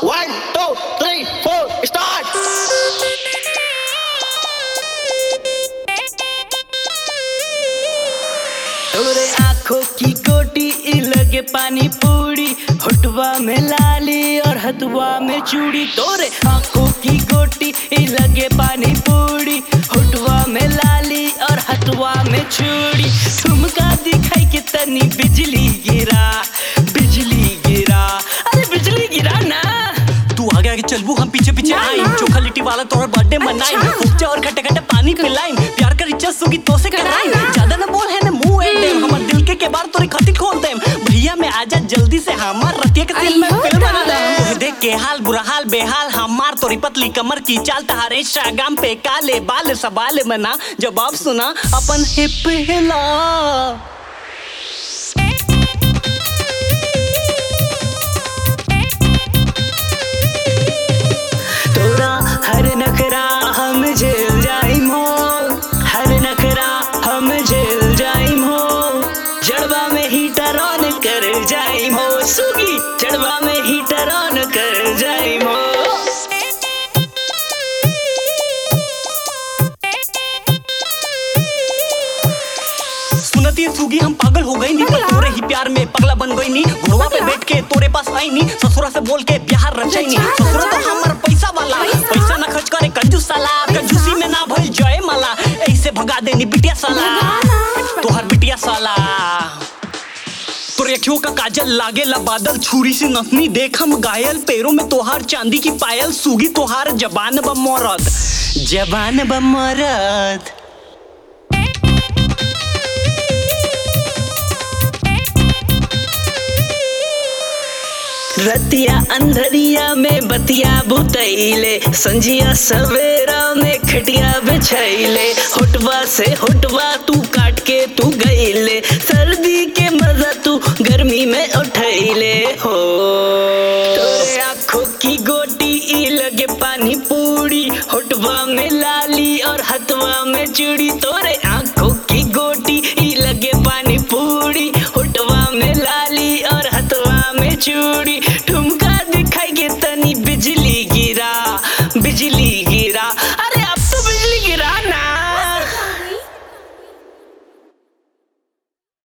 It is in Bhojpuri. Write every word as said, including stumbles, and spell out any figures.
वन टू थ्री फोर स्टार्ट। तोरे आँखों की कोटी लगे पानी पूरी, होठवा में लाली और हथवा में चूड़ी। तोरे आँखों की कोटी लगे पानी पूरी, होठवा में लाली और हथवा में चूड़ी। ठुमका दिखाई के तनी बिजली गिरा, बिजली गिरा, अरे बिजली गिरा ना। तू आगे आगे चलबू हम पीछे पीछे आईम, चोखा लिट्टी वाला तोहर बर्थडे मनाई, उपचा और खट्टे खट्टे पानी पिलाईम, प्यार कर इच्छा सुगी तो से कराई। ज्यादा ना बोल है ना मुंह एक देम, हमर दिल के के बार तोरे खातिर खोल देम। भैया मैं आजा जल्दी से, हमार रतिया के दिल में फिल्म बना दे। तोहे देख के हाल बुरा हाल बेहाल, हमार तोरी पतली कमर की चाल, तहारे इंस्टाग्राम पे काले बाल सवाल मना, जवाब सुना अपन हिप हिला। हर नखरा हम झेल जाइम हो, हर नखरा हम झेल जाइम हो, जड़वा में हीटर ऑन कर जाइम हो, सुगी जड़वा में हीटर ऑन कर जाइम हो। सुनती सुगी हम पागल हो गई नी, तोरे ही प्यार में पगला बन गई नी। घोड़वा पे बैठ के तोरे पास आई नी, ससुरा से बोल के प्यार रचाई नी। ससुरा तो हमार पैसा वाला, पैसा ना खर्च करे कंजूस साला, कंजूसी में ना भइल जय माला, ऐसे भगा देनी बिटिया साला, तोहर बिटिया साला। तोरे अखियों का काजल लागेला बादल, छुरी से नथनी देख हम घायल, पैरों में तोहार चांदी की पायल, सुगी तोहार जबान ब मरद, जबान ब मरद। रतिया अंधरिया में बतिया बुतैले, संझिया सवेरा में खटिया बिछैले, होटवा से होटवा तू काट के तू गईले, सर्दी के मजा तू गर्मी में उठैले हो। तोरे आँखों की गोटी लगे पानी पूरी, होटवा में लाली और हथवा में चूड़ी। तोरे